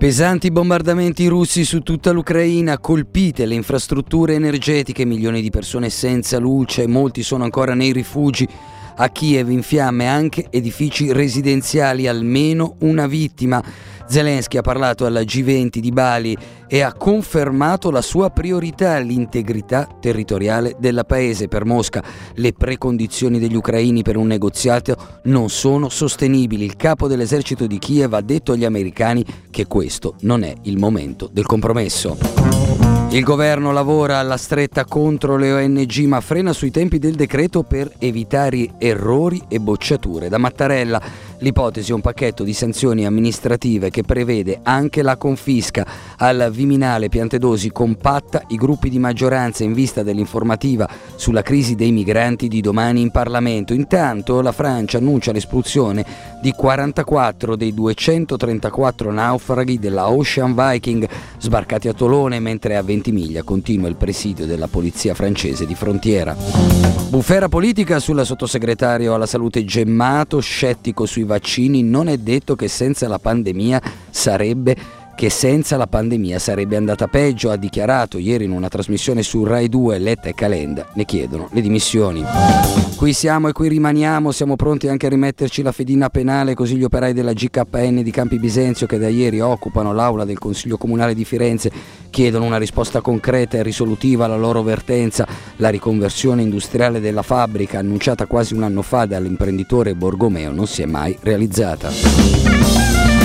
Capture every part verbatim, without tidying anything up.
Pesanti bombardamenti russi su tutta l'Ucraina, colpite le infrastrutture energetiche, milioni di persone senza luce, molti sono ancora nei rifugi. A Kiev in fiamme anche edifici residenziali, almeno una vittima. Zelensky ha parlato alla G venti di Bali e ha confermato la sua priorità, l'integrità territoriale del paese. Per Mosca le precondizioni degli ucraini per un negoziato non sono sostenibili. Il capo dell'esercito di Kiev ha detto agli americani che questo non è il momento del compromesso. Il governo lavora alla stretta contro le O N G ma frena sui tempi del decreto per evitare errori e bocciature. Da Mattarella l'ipotesi è un pacchetto di sanzioni amministrative che prevede anche la confisca. Al Viminale Piantedosi compatta i gruppi di maggioranza in vista dell'informativa sulla crisi dei migranti di domani in Parlamento. Intanto la Francia annuncia l'espulsione di quarantaquattro dei duecentotrentaquattro naufraghi della Ocean Viking sbarcati a Tolone, mentre a Ventimiglia continua il presidio della polizia francese di frontiera. Bufera politica sulla sottosegretario alla salute Gemmato, scettico sui vaccini. Non è detto che senza la pandemia sarebbe che senza la pandemia sarebbe andata peggio, ha dichiarato ieri in una trasmissione su Rai due. Letta e Calenda ne chiedono le dimissioni. Qui siamo e qui rimaniamo, siamo pronti anche a rimetterci la fedina penale, così gli operai della G K N di Campi Bisenzio, che da ieri occupano l'aula del Consiglio Comunale di Firenze, chiedono una risposta concreta e risolutiva alla loro vertenza. La riconversione industriale della fabbrica, annunciata quasi un anno fa dall'imprenditore Borgomeo, non si è mai realizzata.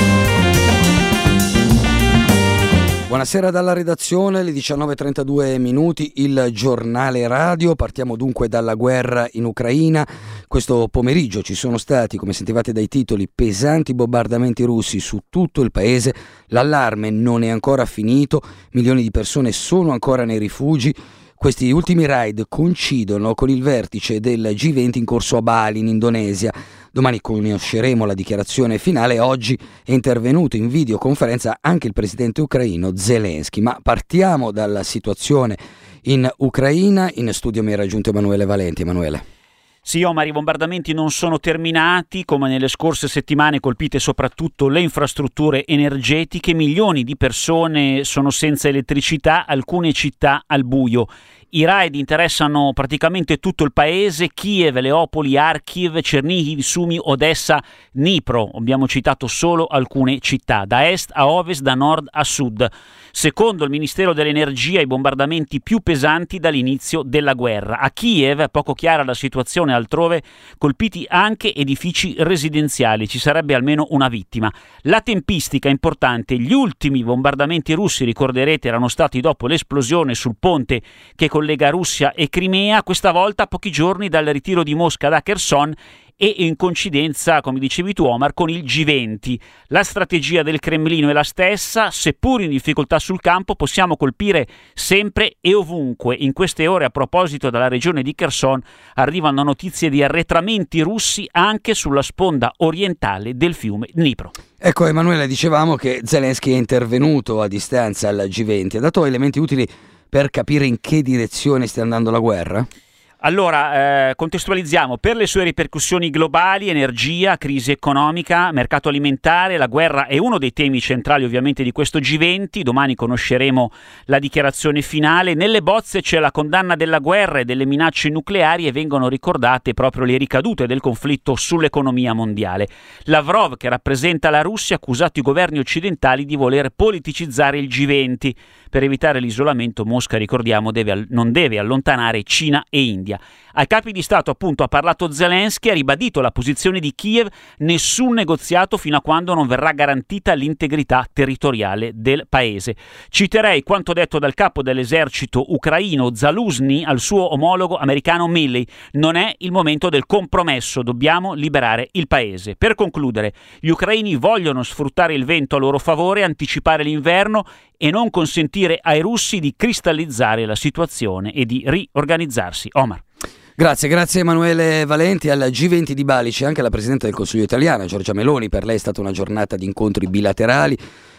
Buonasera dalla redazione, le diciannove e trentadue minuti, il giornale radio. Partiamo dunque dalla guerra in Ucraina. Questo pomeriggio ci sono stati, come sentivate dai titoli, pesanti bombardamenti russi su tutto il paese. L'allarme non è ancora finito, milioni di persone sono ancora nei rifugi. Questi ultimi raid coincidono con il vertice del G venti in corso a Bali, in Indonesia. Domani conosceremo la dichiarazione finale. Oggi è intervenuto in videoconferenza anche il presidente ucraino Zelensky. Ma partiamo dalla situazione in Ucraina. In studio mi è raggiunto Emanuele Valenti. Emanuele. Sì, Omar, i bombardamenti non sono terminati. Come nelle scorse settimane, colpite soprattutto le infrastrutture energetiche, milioni di persone sono senza elettricità, alcune città al buio. I raid interessano praticamente tutto il paese: Kiev, Leopoli, Kharkiv, Chernihiv, Sumi, Odessa, Dnipro. Abbiamo citato solo alcune città, da est a ovest, da nord a sud. Secondo il Ministero dell'Energia, i bombardamenti più pesanti dall'inizio della guerra. A Kiev, poco chiara la situazione altrove, colpiti anche edifici residenziali, ci sarebbe almeno una vittima. La tempistica è importante: gli ultimi bombardamenti russi, ricorderete, erano stati dopo l'esplosione sul ponte che collega Russia e Crimea, questa volta a pochi giorni dal ritiro di Mosca da Kherson e in coincidenza, come dicevi tu Omar, con il G venti. La strategia del Cremlino è la stessa: seppur in difficoltà sul campo possiamo colpire sempre e ovunque. In queste ore, a proposito della regione di Kherson, arrivano notizie di arretramenti russi anche sulla sponda orientale del fiume Dnipro. Ecco Emanuele, dicevamo che Zelensky è intervenuto a distanza al G venti, ha dato elementi utili per capire in che direzione stia andando la guerra? Allora, eh, contestualizziamo. Per le sue ripercussioni globali, energia, crisi economica, mercato alimentare, la guerra è uno dei temi centrali ovviamente di questo G venti. Domani conosceremo la dichiarazione finale. Nelle bozze c'è la condanna della guerra e delle minacce nucleari e vengono ricordate proprio le ricadute del conflitto sull'economia mondiale. Lavrov, che rappresenta la Russia, ha accusato i governi occidentali di voler politicizzare il G venti. Per evitare l'isolamento, Mosca, ricordiamo, deve, non deve allontanare Cina e India. Ai capi di Stato, appunto, ha parlato Zelensky, ha ribadito la posizione di Kiev: nessun negoziato fino a quando non verrà garantita l'integrità territoriale del paese. Citerei quanto detto dal capo dell'esercito ucraino Zaluzny al suo omologo americano Milley: non è il momento del compromesso, dobbiamo liberare il paese. Per concludere, gli ucraini vogliono sfruttare il vento a loro favore, anticipare l'inverno e non consentire ai russi di cristallizzare la situazione e di riorganizzarsi. Omar. Grazie, grazie Emanuele Valenti. Al G venti di Bali c'è anche la Presidente del Consiglio italiana, Giorgia Meloni. Per lei è stata una giornata di incontri bilaterali.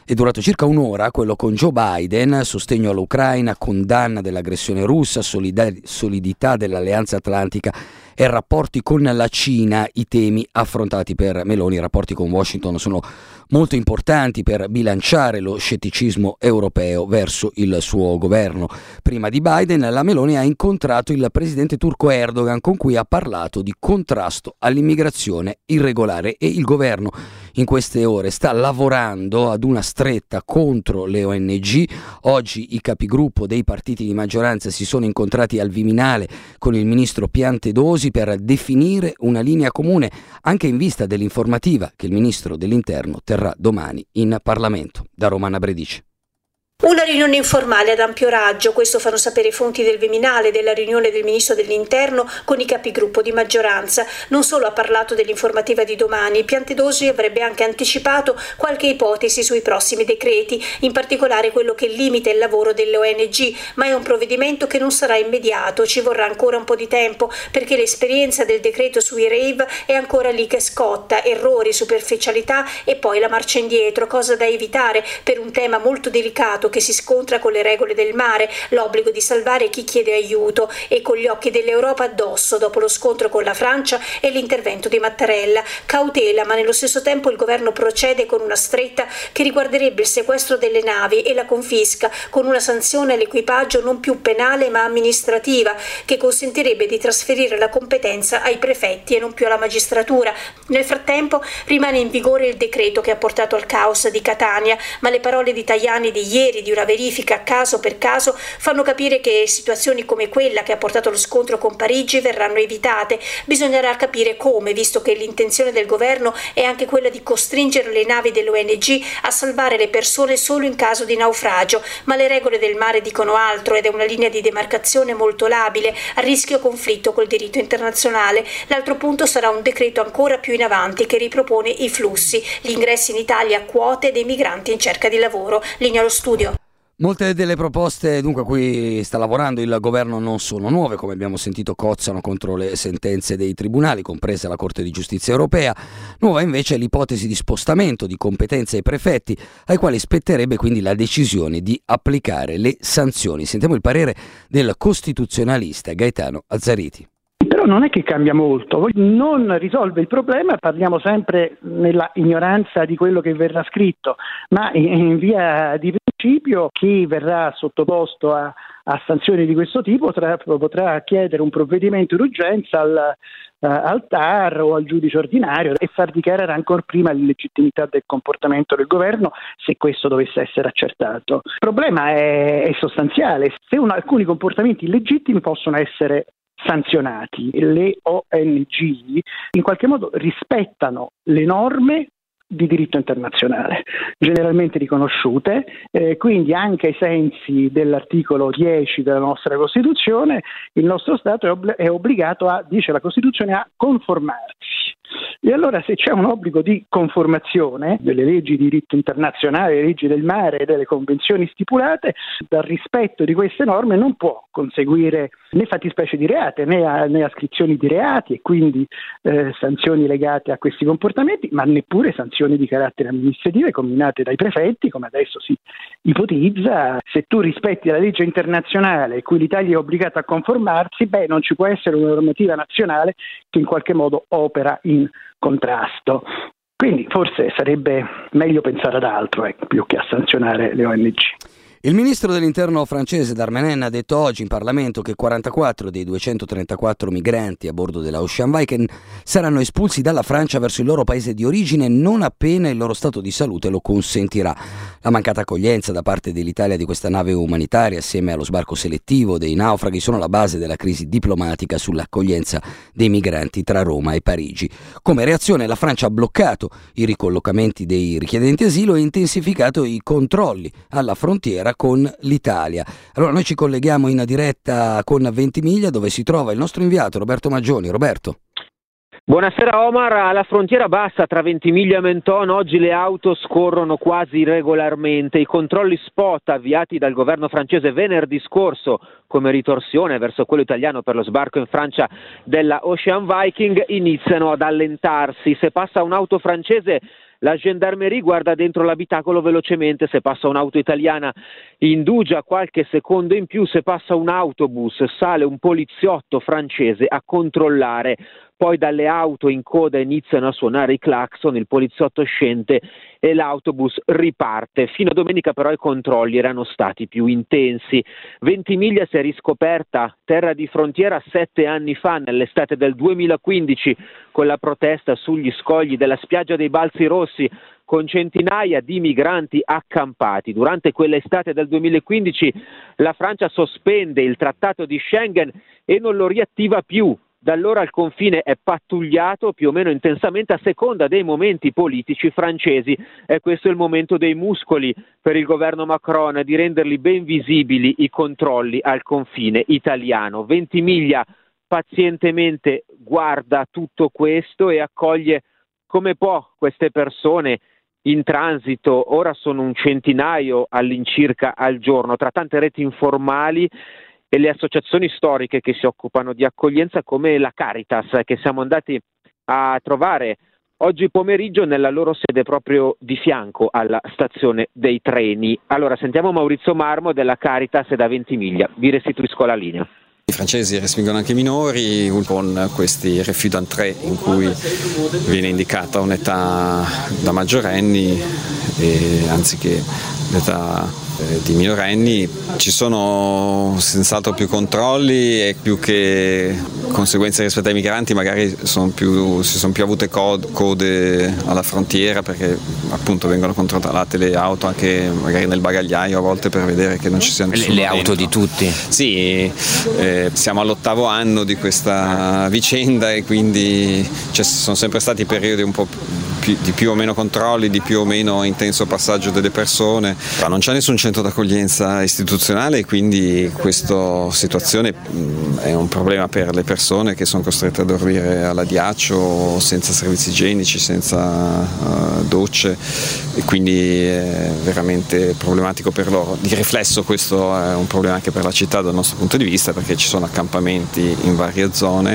è durato circa un'ora, quello con Joe Biden, sostegno all'Ucraina, condanna dell'aggressione russa, solidar- solidità dell'Alleanza Atlantica e rapporti con la Cina, i temi affrontati per Meloni. I rapporti con Washington sono molto importanti per bilanciare lo scetticismo europeo verso il suo governo. Prima di Biden, la Meloni ha incontrato il presidente turco Erdogan, con cui ha parlato di contrasto all'immigrazione irregolare, e il governo in queste ore sta lavorando ad una stretta contro le O N G. Oggi i capigruppo dei partiti di maggioranza si sono incontrati al Viminale con il ministro Piantedosi per definire una linea comune, anche in vista dell'informativa che il ministro dell'Interno terrà domani in Parlamento. Da Roma, Anna Bredici. Una riunione informale ad ampio raggio, questo fanno sapere fonti del Viminale della riunione del ministro dell'Interno con i capigruppo di maggioranza. Non solo ha parlato dell'informativa di domani, Piantedosi avrebbe anche anticipato qualche ipotesi sui prossimi decreti, in particolare quello che limita il lavoro delle O N G, ma è un provvedimento che non sarà immediato, ci vorrà ancora un po' di tempo perché l'esperienza del decreto sui rave è ancora lì che scotta, errori, superficialità e poi la marcia indietro, cosa da evitare per un tema molto delicato che si scontra con le regole del mare, l'obbligo di salvare chi chiede aiuto, e con gli occhi dell'Europa addosso dopo lo scontro con la Francia e l'intervento di Mattarella. Cautela, ma nello stesso tempo il governo procede con una stretta che riguarderebbe il sequestro delle navi e la confisca, con una sanzione all'equipaggio non più penale ma amministrativa, che consentirebbe di trasferire la competenza ai prefetti e non più alla magistratura. Nel frattempo rimane in vigore il decreto che ha portato al caos di Catania, ma le parole di Tajani di ieri di una verifica caso per caso fanno capire che situazioni come quella che ha portato allo scontro con Parigi verranno evitate. Bisognerà capire come, visto che l'intenzione del governo è anche quella di costringere le navi dell'O N G a salvare le persone solo in caso di naufragio, ma le regole del mare dicono altro ed è una linea di demarcazione molto labile, a rischio conflitto col diritto internazionale. L'altro punto sarà un decreto ancora più in avanti che ripropone i flussi, gli ingressi in Italia a quote dei migranti in cerca di lavoro. Linea allo studio. Molte delle proposte dunque a cui sta lavorando il governo non sono nuove, come abbiamo sentito cozzano contro le sentenze dei tribunali, compresa la Corte di Giustizia Europea. Nuova invece è l'ipotesi di spostamento di competenze ai prefetti, ai quali spetterebbe quindi la decisione di applicare le sanzioni. Sentiamo il parere del costituzionalista Gaetano Azzariti. Però non è che cambia molto, non risolve il problema, parliamo sempre nella ignoranza di quello che verrà scritto, ma in via di principio chi verrà sottoposto a, a sanzioni di questo tipo potrà, potrà chiedere un provvedimento in urgenza al, uh, al T A R o al giudice ordinario e far dichiarare ancora prima l'illegittimità del comportamento del governo se questo dovesse essere accertato. Il problema è, è sostanziale, se un, alcuni comportamenti illegittimi possono essere sanzionati, le O N G in qualche modo rispettano le norme di diritto internazionale generalmente riconosciute, eh, quindi anche ai sensi dell'articolo dieci della nostra Costituzione il nostro Stato è, ob- è obbligato a, dice la Costituzione, a conformarsi. E allora se c'è un obbligo di conformazione delle leggi di diritto internazionale, delle leggi del mare e delle convenzioni stipulate, dal rispetto di queste norme non può conseguire né fattispecie di reati né, a, né ascrizioni di reati e quindi eh, sanzioni legate a questi comportamenti, ma neppure sanzioni di carattere amministrativo comminate dai prefetti, come adesso si ipotizza. Se tu rispetti la legge internazionale a cui l'Italia è obbligata a conformarsi, beh, non ci può essere una normativa nazionale che in qualche modo opera in contrasto. Quindi forse sarebbe meglio pensare ad altro, ecco, più che a sanzionare le O N G. Il ministro dell'Interno francese Darmanin ha detto oggi in Parlamento che quarantaquattro dei duecentotrentaquattro migranti a bordo della Ocean Viking saranno espulsi dalla Francia verso il loro paese di origine non appena il loro stato di salute lo consentirà. La mancata accoglienza da parte dell'Italia di questa nave umanitaria, assieme allo sbarco selettivo dei naufraghi, sono la base della crisi diplomatica sull'accoglienza dei migranti tra Roma e Parigi. Come reazione la Francia ha bloccato i ricollocamenti dei richiedenti asilo e intensificato i controlli alla frontiera con l'Italia. Allora noi ci colleghiamo in diretta con Ventimiglia, dove si trova il nostro inviato Roberto Maggioni. Roberto. Buonasera Omar, alla frontiera bassa tra Ventimiglia e Menton oggi le auto scorrono quasi regolarmente. I controlli spot avviati dal governo francese venerdì scorso come ritorsione verso quello italiano per lo sbarco in Francia della Ocean Viking iniziano ad allentarsi. Se passa un'auto francese La gendarmerie guarda dentro l'abitacolo velocemente se passa un'auto italiana, indugia qualche secondo in più se passa un autobus, sale un poliziotto francese a controllare. Poi dalle auto in coda iniziano a suonare i clacson, il poliziotto scende e l'autobus riparte. Fino a domenica però i controlli erano stati più intensi. Ventimiglia si è riscoperta terra di frontiera sette anni fa, nell'estate del duemilaquindici, con la protesta sugli scogli della spiaggia dei Balzi Rossi, con centinaia di migranti accampati. Durante quell'estate del duemilaquindici la Francia sospende il trattato di Schengen e non lo riattiva più. Da allora il confine è pattugliato più o meno intensamente a seconda dei momenti politici francesi, e questo è il momento dei muscoli per il governo Macron, di renderli ben visibili i controlli al confine italiano. Ventimiglia pazientemente guarda tutto questo e accoglie come può queste persone in transito. Ora sono un centinaio all'incirca al giorno, tra tante reti informali e le associazioni storiche che si occupano di accoglienza, come la Caritas, che siamo andati a trovare oggi pomeriggio nella loro sede proprio di fianco alla stazione dei treni. Allora sentiamo Maurizio Marmo della Caritas da Ventimiglia, vi restituisco la linea. I francesi respingono anche i minori con questi refus d'entrée in cui viene indicata un'età da maggiorenni e anziché l'età eh, di minorenni. Ci sono senz'altro più controlli e più che conseguenze rispetto ai migranti magari sono più, si sono più avute code alla frontiera, perché appunto vengono controllate le auto anche magari nel bagagliaio a volte per vedere che non ci siano nessuno le, le dentro. Auto di tutti? Sì, eh, siamo all'ottavo anno di questa vicenda e quindi ci sono sempre stati periodi un po' più, di più o meno controlli, di più o meno intenso passaggio delle persone. Ma non c'è nessun centro d'accoglienza istituzionale e quindi questa situazione è un problema per le persone che sono costrette a dormire all'addiaccio, senza servizi igienici, senza uh, docce, e quindi è veramente problematico per loro. Di riflesso questo è un problema anche per la città dal nostro punto di vista, perché ci sono accampamenti in varie zone.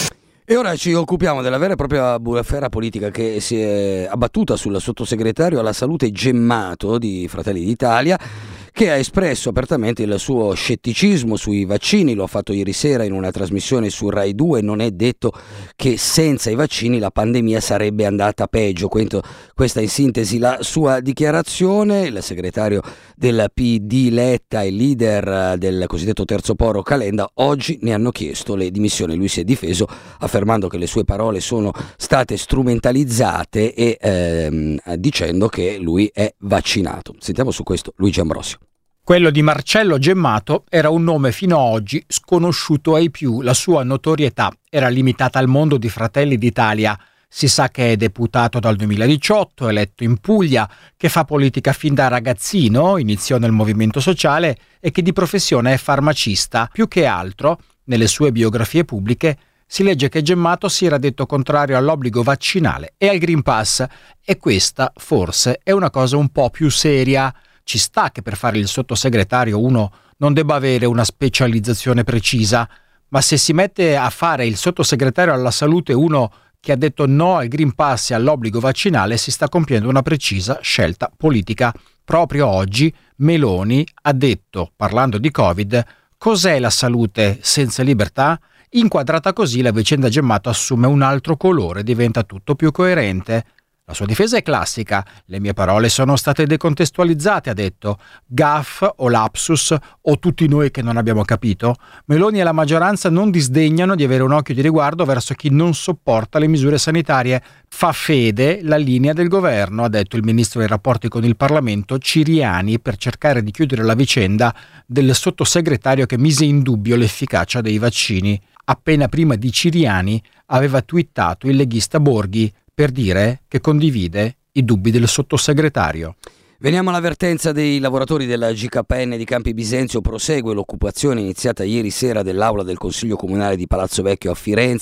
E ora ci occupiamo della vera e propria bufera politica che si è abbattuta sul sottosegretario alla salute Gemmato di Fratelli d'Italia, che ha espresso apertamente il suo scetticismo sui vaccini. Lo ha fatto ieri sera in una trasmissione su Rai due. Non è detto che senza i vaccini la pandemia sarebbe andata peggio. Questa in sintesi la sua dichiarazione. Il segretario del P D Letta e leader del cosiddetto terzo polo Calenda oggi ne hanno chiesto le dimissioni. Lui si è difeso affermando che le sue parole sono state strumentalizzate e ehm, dicendo che lui è vaccinato. Sentiamo su questo Luigi Ambrosio. Quello di Marcello Gemmato era un nome fino ad oggi sconosciuto ai più. La sua notorietà era limitata al mondo di Fratelli d'Italia. Si sa che è deputato dal duemiladiciotto, eletto in Puglia, che fa politica fin da ragazzino, iniziò nel movimento sociale e che di professione è farmacista. Più che altro, nelle sue biografie pubbliche, si legge che Gemmato si era detto contrario all'obbligo vaccinale e al Green Pass, e questa forse è una cosa un po' più seria. Ci sta che per fare il sottosegretario uno non debba avere una specializzazione precisa, ma se si mette a fare il sottosegretario alla salute uno che ha detto no al Green Pass e all'obbligo vaccinale, si sta compiendo una precisa scelta politica. Proprio oggi Meloni ha detto, parlando di Covid, cos'è la salute senza libertà? Inquadrata così, la vicenda Gemmato assume un altro colore, diventa tutto più coerente. La sua difesa è classica. Le mie parole sono state decontestualizzate, ha detto. Gaff o lapsus o tutti noi che non abbiamo capito? Meloni e la maggioranza non disdegnano di avere un occhio di riguardo verso chi non sopporta le misure sanitarie. Fa fede la linea del governo, ha detto il ministro dei rapporti con il Parlamento Ciriani, per cercare di chiudere la vicenda del sottosegretario che mise in dubbio l'efficacia dei vaccini. Appena prima di Ciriani aveva twittato il leghista Borghi per dire che condivide i dubbi del sottosegretario. Veniamo all'avvertenza dei lavoratori della G K N di Campi Bisenzio. Prosegue l'occupazione iniziata ieri sera dell'aula del Consiglio Comunale di Palazzo Vecchio a Firenze,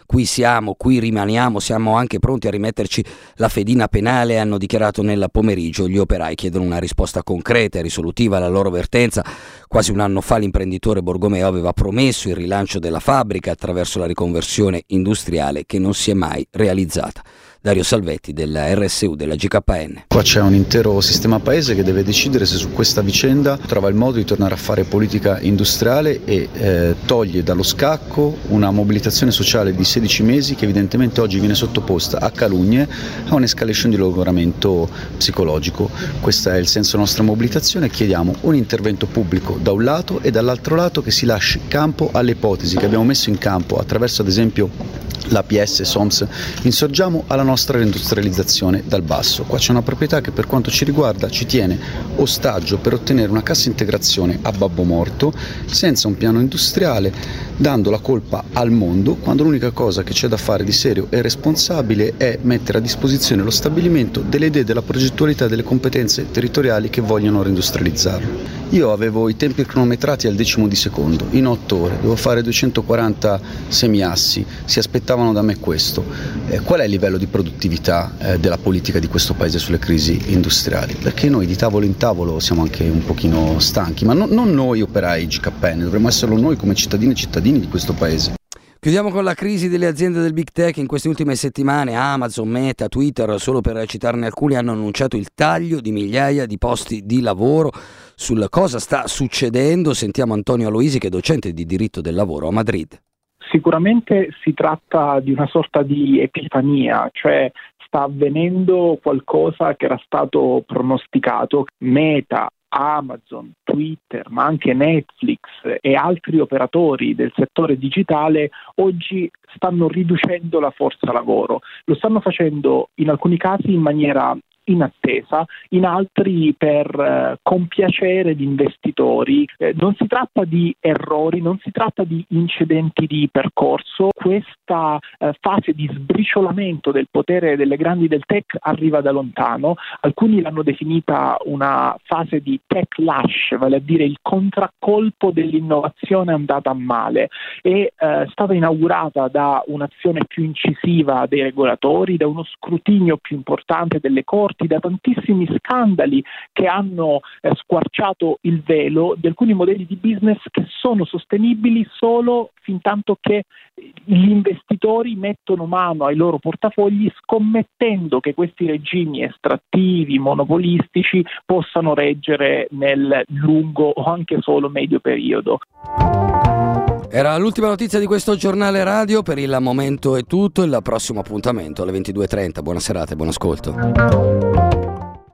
qui siamo, qui rimaniamo, siamo anche pronti a rimetterci la fedina penale, hanno dichiarato nel pomeriggio. Gli operai chiedono una risposta concreta e risolutiva alla loro vertenza. Quasi un anno fa l'imprenditore Borgomeo aveva promesso il rilancio della fabbrica attraverso la riconversione industriale che non si è mai realizzata. Dario Salvetti della R S U della G K N. Qua c'è un intero sistema paese che deve decidere se su questa vicenda trova il modo di tornare a fare politica industriale e eh, toglie dallo scacco una mobilitazione sociale di sedici mesi che evidentemente oggi viene sottoposta a calunnie, a un'escalation di logoramento psicologico. Questo è il senso della nostra mobilitazione. Chiediamo un intervento pubblico da un lato e dall'altro lato che si lasci campo alle ipotesi che abbiamo messo in campo attraverso ad esempio l'A P S, SOMS. Insorgiamo alla nostra reindustrializzazione dal basso. Qua c'è una proprietà che per quanto ci riguarda ci tiene ostaggio per ottenere una cassa integrazione a babbo morto, senza un piano industriale, dando la colpa al mondo, quando l'unica cosa che c'è da fare di serio e responsabile è mettere a disposizione lo stabilimento delle idee, della progettualità, delle competenze territoriali che vogliono reindustrializzarlo. Io avevo i tempi cronometrati al decimo di secondo, in otto ore, devo fare duecentoquaranta semiassi, si aspettavano da me questo. Eh, qual è il livello di produttività eh, della politica di questo paese sulle crisi industriali? Perché noi di tavolo in tavolo siamo anche un pochino stanchi, ma no, non noi operai G K N, dovremmo esserlo noi come cittadini e cittadini di questo paese. Chiudiamo con la crisi delle aziende del Big Tech. In queste ultime settimane Amazon, Meta, Twitter, solo per citarne alcuni, hanno annunciato il taglio di migliaia di posti di lavoro. Sul cosa sta succedendo sentiamo Antonio Aloisi, che è docente di diritto del lavoro a Madrid. Sicuramente si tratta di una sorta di epifania, cioè sta avvenendo qualcosa che era stato pronosticato. Meta, Amazon, Twitter, ma anche Netflix e altri operatori del settore digitale oggi stanno riducendo la forza lavoro. Lo stanno facendo in alcuni casi in maniera in attesa, in altri per eh, compiacere gli investitori. Eh, non si tratta di errori, non si tratta di incidenti di percorso. Questa eh, fase di sbriciolamento del potere delle grandi del tech arriva da lontano. Alcuni l'hanno definita una fase di tech lash, vale a dire il contraccolpo dell'innovazione andata a male. È eh, stata inaugurata da un'azione più incisiva dei regolatori, da uno scrutinio più importante delle corti, da tantissimi scandali che hanno eh, squarciato il velo di alcuni modelli di business che sono sostenibili solo fin tanto che gli investitori mettono mano ai loro portafogli, scommettendo che questi regimi estrattivi, monopolistici possano reggere nel lungo o anche solo medio periodo. Era l'ultima notizia di questo giornale radio. Per il momento è tutto. Il prossimo appuntamento alle ventidue e trenta. Buona serata e buon ascolto.